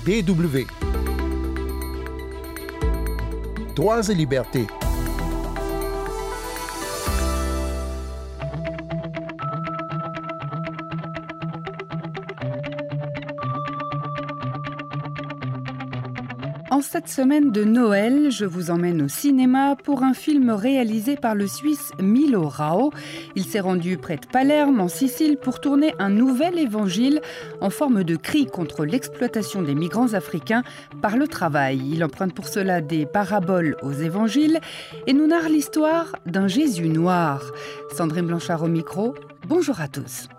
DW. Droits et libertés. En cette semaine de Noël, je vous emmène au cinéma pour un film réalisé par le Suisse Milo Rau. Il s'est rendu près de Palerme, en Sicile, pour tourner un nouvel évangile en forme de cri contre l'exploitation des migrants africains par le travail. Il emprunte pour cela des paraboles aux évangiles et nous narre l'histoire d'un Jésus noir. Sandrine Blanchard au micro, bonjour à tous.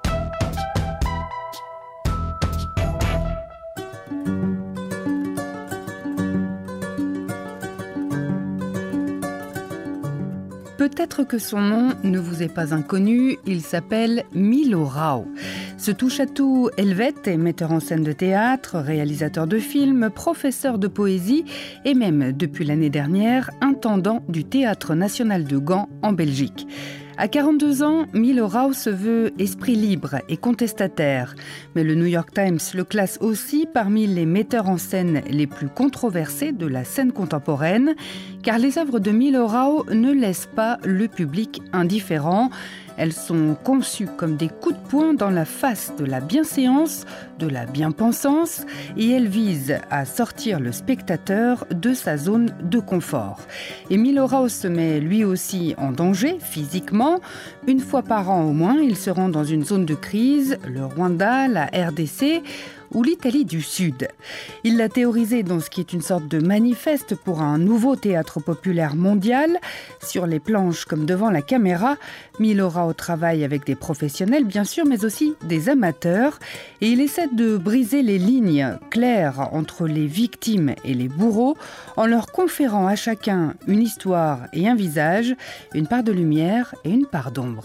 Peut-être que son nom ne vous est pas inconnu, il s'appelle Milo Rau. Ce touche-à-tout helvète est metteur en scène de théâtre, réalisateur de films, professeur de poésie et même, depuis l'année dernière, intendant du Théâtre national de Gand en Belgique. À 42 ans, Milo Rau se veut esprit libre et contestataire. Mais le New York Times le classe aussi parmi les metteurs en scène les plus controversés de la scène contemporaine, car les œuvres de Milo Rau ne laissent pas le public indifférent. Elles sont conçues comme des coups de poing dans la face de la bienséance, de la bien-pensance, et elles visent à sortir le spectateur de sa zone de confort. Et Milo Rau se met lui aussi en danger physiquement. Une fois par an au moins, il se rend dans une zone de crise, le Rwanda, la RDC ou l'Italie du Sud. Il l'a théorisé dans ce qui est une sorte de manifeste pour un nouveau théâtre populaire mondial. Sur les planches comme devant la caméra, Milo Rau travaille avec des professionnels bien sûr, mais aussi des amateurs. Et il essaie de briser les lignes claires entre les victimes et les bourreaux en leur conférant à chacun une histoire et un visage, une part de lumière et une part d'ombre.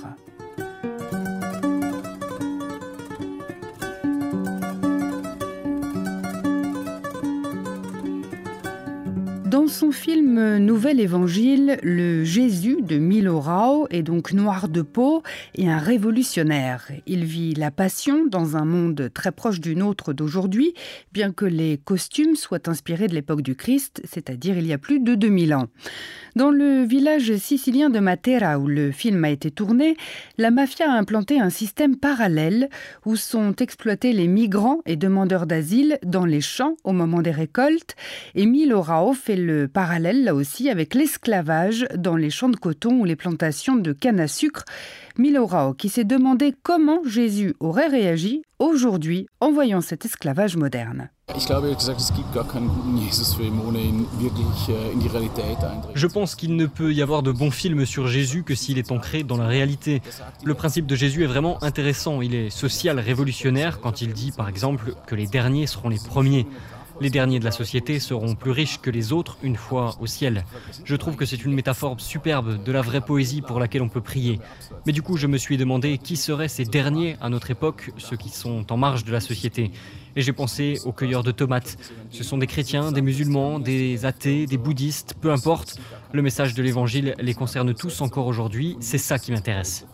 Dans son film Nouvel Évangile, le Jésus de Milo Rau est donc noir de peau et un révolutionnaire. Il vit la passion dans un monde très proche du nôtre d'aujourd'hui, bien que les costumes soient inspirés de l'époque du Christ, c'est-à-dire il y a plus de 2000 ans. Dans le village sicilien de Matera, où le film a été tourné, la mafia a implanté un système parallèle où sont exploités les migrants et demandeurs d'asile dans les champs au moment des récoltes. Et Milo Rau fait le parallèle, là aussi, avec l'esclavage dans les champs de coton ou les plantations de canne à sucre. Milo Rau qui s'est demandé comment Jésus aurait réagi aujourd'hui en voyant cet esclavage moderne. Je pense qu'il ne peut y avoir de bons films sur Jésus que s'il est ancré dans la réalité. Le principe de Jésus est vraiment intéressant. Il est social, révolutionnaire quand il dit par exemple que les derniers seront les premiers. Les derniers de la société seront plus riches que les autres une fois au ciel. Je trouve que c'est une métaphore superbe de la vraie poésie pour laquelle on peut prier. Mais du coup, je me suis demandé qui seraient ces derniers à notre époque, ceux qui sont en marge de la société. Et j'ai pensé aux cueilleurs de tomates. Ce sont des chrétiens, des musulmans, des athées, des bouddhistes, peu importe. Le message de l'évangile les concerne tous encore aujourd'hui. C'est ça qui m'intéresse.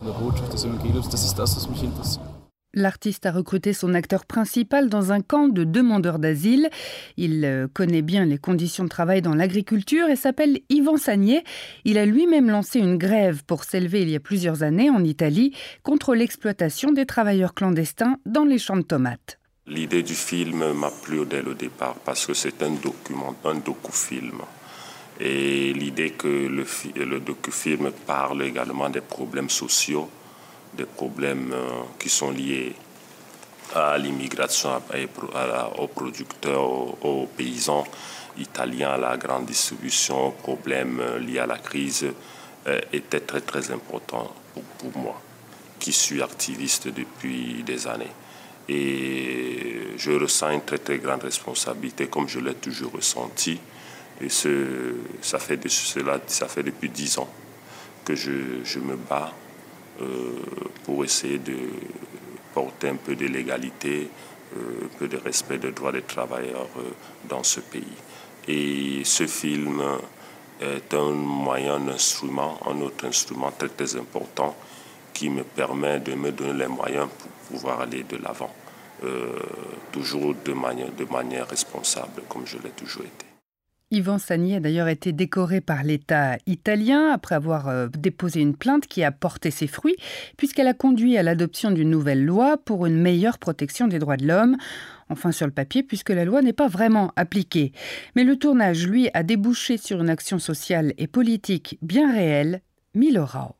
L'artiste a recruté son acteur principal dans un camp de demandeurs d'asile. Il connaît bien les conditions de travail dans l'agriculture et s'appelle Yvan Sagnier. Il a lui-même lancé une grève pour s'élever il y a plusieurs années en Italie contre l'exploitation des travailleurs clandestins dans les champs de tomates. L'idée du film m'a plu dès le départ parce que c'est un docu-film. Et l'idée que le docu-film parle également des problèmes sociaux, des problèmes qui sont liés à l'immigration, aux producteurs, aux paysans italiens, à la grande distribution, aux problèmes liés à la crise, était très très important pour moi, qui suis activiste depuis des années. Et je ressens une très très grande responsabilité, comme je l'ai toujours ressenti. Et ça fait depuis 10 ans que je me bats pour essayer de porter un peu de légalité, un peu de respect des droits des travailleurs dans ce pays. Et ce film est un moyen, un autre instrument très très important qui me permet de me donner les moyens pour pouvoir aller de l'avant, tout toujours de manière responsable, comme je l'ai toujours été. Yvan Sagnier a d'ailleurs été décoré par l'État italien après avoir déposé une plainte qui a porté ses fruits, puisqu'elle a conduit à l'adoption d'une nouvelle loi pour une meilleure protection des droits de l'homme. Enfin sur le papier, puisque la loi n'est pas vraiment appliquée. Mais le tournage, lui, a débouché sur une action sociale et politique bien réelle. Milo Rau.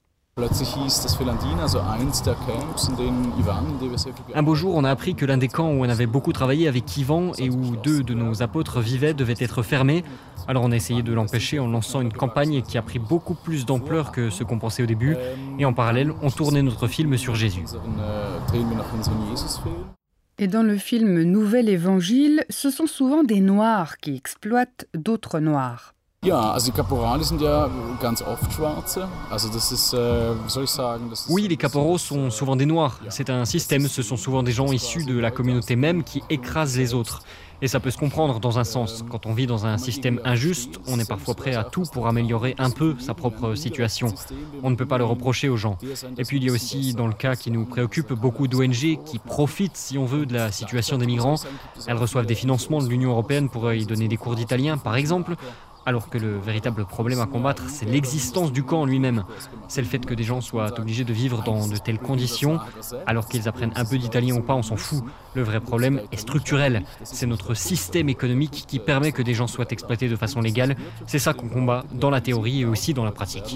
Un beau jour, on a appris que l'un des camps où on avait beaucoup travaillé avec Yvan et où 2 de nos apôtres vivaient devait être fermé. Alors on a essayé de l'empêcher en lançant une campagne qui a pris beaucoup plus d'ampleur que ce qu'on pensait au début. Et en parallèle, on tournait notre film sur Jésus. Et dans le film Nouvel Évangile, ce sont souvent des Noirs qui exploitent d'autres Noirs. Oui, les caporaux sont souvent des Noirs. C'est un système, ce sont souvent des gens issus de la communauté même qui écrasent les autres. Et ça peut se comprendre dans un sens. Quand on vit dans un système injuste, on est parfois prêt à tout pour améliorer un peu sa propre situation. On ne peut pas le reprocher aux gens. Et puis il y a aussi, dans le cas qui nous préoccupe, beaucoup d'ONG qui profitent, si on veut, de la situation des migrants. Elles reçoivent des financements de l'Union européenne pour y donner des cours d'italien, par exemple. Alors que le véritable problème à combattre, c'est l'existence du camp lui-même. C'est le fait que des gens soient obligés de vivre dans de telles conditions, alors qu'ils apprennent un peu d'italien ou pas, on s'en fout. Le vrai problème est structurel. C'est notre système économique qui permet que des gens soient exploités de façon légale. C'est ça qu'on combat dans la théorie et aussi dans la pratique.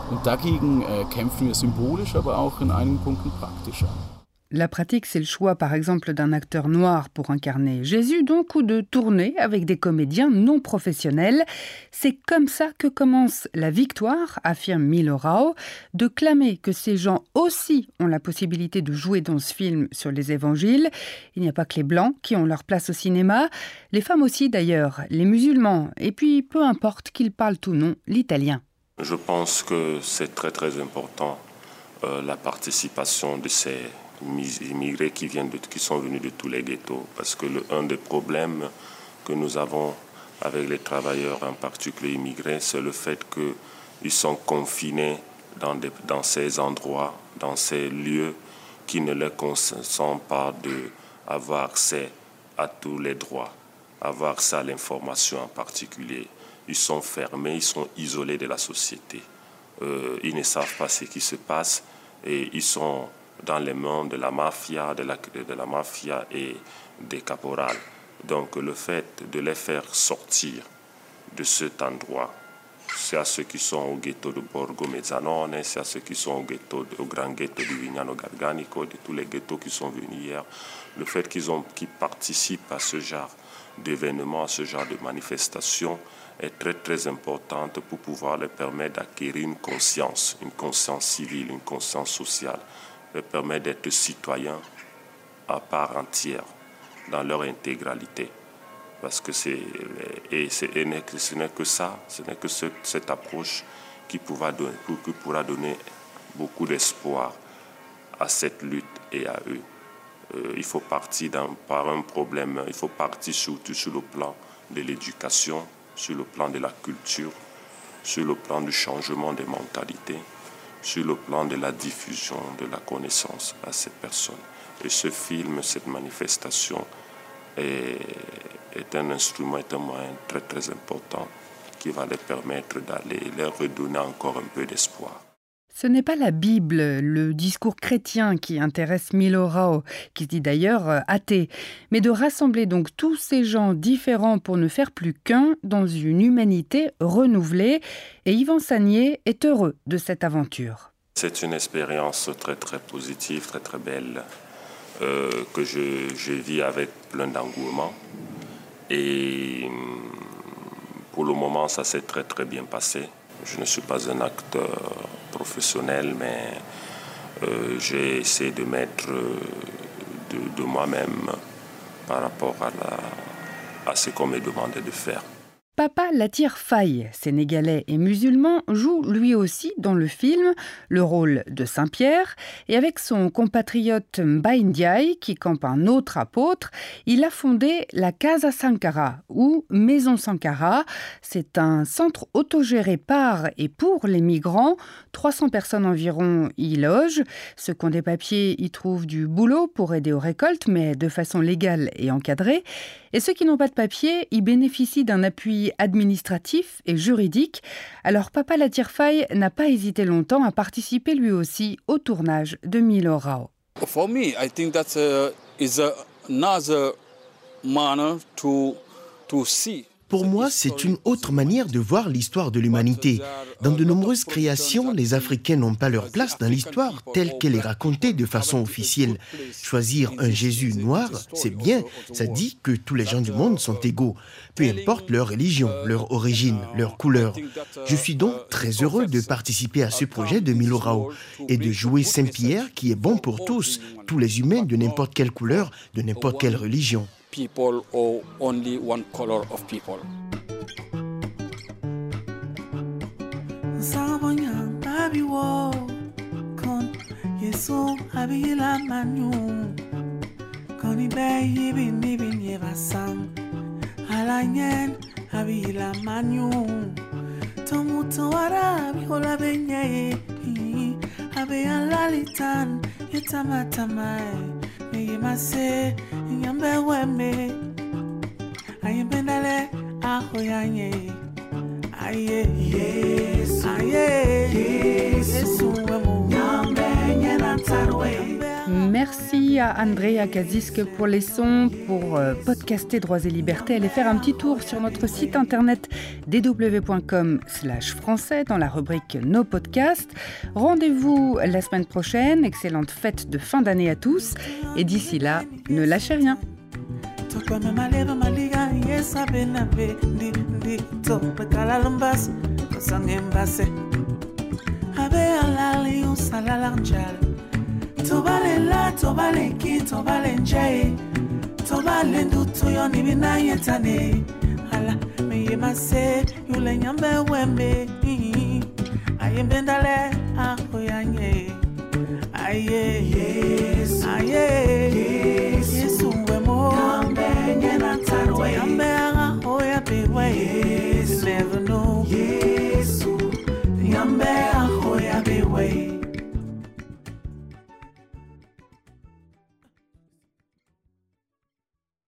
La pratique, c'est le choix, par exemple, d'un acteur noir pour incarner Jésus, donc, ou de tourner avec des comédiens non professionnels. C'est comme ça que commence la victoire, affirme Milo Rau, de clamer que ces gens aussi ont la possibilité de jouer dans ce film sur les évangiles. Il n'y a pas que les Blancs qui ont leur place au cinéma, les femmes aussi d'ailleurs, les musulmans, et puis peu importe qu'ils parlent ou non l'italien. Je pense que c'est très très important la participation de ces immigrés qui sont venus de tous les ghettos, parce que un des problèmes que nous avons avec les travailleurs, en particulier immigrés, c'est le fait qu'ils sont confinés dans ces endroits, dans ces lieux qui ne leur consentent pas d'avoir accès à tous les droits, avoir accès à l'information en particulier. Ils sont fermés, ils sont isolés de la société. Ils ne savent pas ce qui se passe et ils sont dans les mains de la mafia, de la mafia et des caporales. Donc le fait de les faire sortir de cet endroit, c'est à ceux qui sont au ghetto de Borgo Mezzanone, c'est à ceux qui sont au grand ghetto de Vignano Garganico, de tous les ghettos qui sont venus hier, le fait qu'ils participent à ce genre d'événements, à ce genre de manifestations, est très très importante pour pouvoir leur permettre d'acquérir une conscience civile, une conscience sociale, leur permettre d'être citoyens à part entière, dans leur intégralité. Parce que ce n'est que ça, ce n'est que cette approche qui pourra donner beaucoup d'espoir à cette lutte et à eux. Il faut partir par un problème, il faut partir surtout sur le plan de l'éducation, sur le plan de la culture, sur le plan du changement des mentalités, sur le plan de la diffusion de la connaissance à ces personnes. Et ce film, cette manifestation est un instrument, est un moyen très très important qui va les permettre d'aller leur redonner encore un peu d'espoir. Ce n'est pas la Bible, le discours chrétien qui intéresse Milo Rau, qui se dit d'ailleurs athée, mais de rassembler donc tous ces gens différents pour ne faire plus qu'un dans une humanité renouvelée. Et Yvan Sagnier est heureux de cette aventure. C'est une expérience très très positive, très très belle, que je vis avec plein d'engouement. Et pour le moment, ça s'est très très bien passé. Je ne suis pas un acteur professionnel, mais j'ai essayé de mettre de moi-même par rapport à ce qu'on me demandait de faire. Papa Latir Faye, sénégalais et musulman, joue lui aussi dans le film le rôle de Saint-Pierre et avec son compatriote Mbaye Ndiaye, qui campe un autre apôtre, il a fondé la Casa Sankara ou Maison Sankara. C'est un centre autogéré par et pour les migrants. 300 personnes environ y logent. Ceux qui ont des papiers y trouvent du boulot pour aider aux récoltes, mais de façon légale et encadrée. Et ceux qui n'ont pas de papiers y bénéficient d'un appui administratif et juridique. Alors Papa Latir Faye n'a pas hésité longtemps à participer lui aussi au tournage de Milo Rao. For me, I think that is another manner to see. Pour moi, c'est une autre manière de voir l'histoire de l'humanité. Dans de nombreuses créations, les Africains n'ont pas leur place dans l'histoire telle qu'elle est racontée de façon officielle. Choisir un Jésus noir, c'est bien, ça dit que tous les gens du monde sont égaux, peu importe leur religion, leur origine, leur couleur. Je suis donc très heureux de participer à ce projet de Milo Rao et de jouer Saint-Pierre qui est bon pour tous les humains de n'importe quelle couleur, de n'importe quelle religion. People or only one color of people. Merci à Andrea Kazisk pour les sons, pour podcaster Droits et Libertés. Allez faire un petit tour sur notre site internet dw.com/français dans la rubrique Nos podcasts. Rendez-vous la semaine prochaine. Excellente fête de fin d'année à tous. Et d'ici là, ne lâchez rien. Tobale ki tobale nje tobale ndutu yoni binayetane ala meye mase yule nyambe wembe ayembendale ahoyanye aye yes yesu wemo nyambe nyena tarwe nyambe ahoya bewe yes never know yesu nyambe ahoya bewe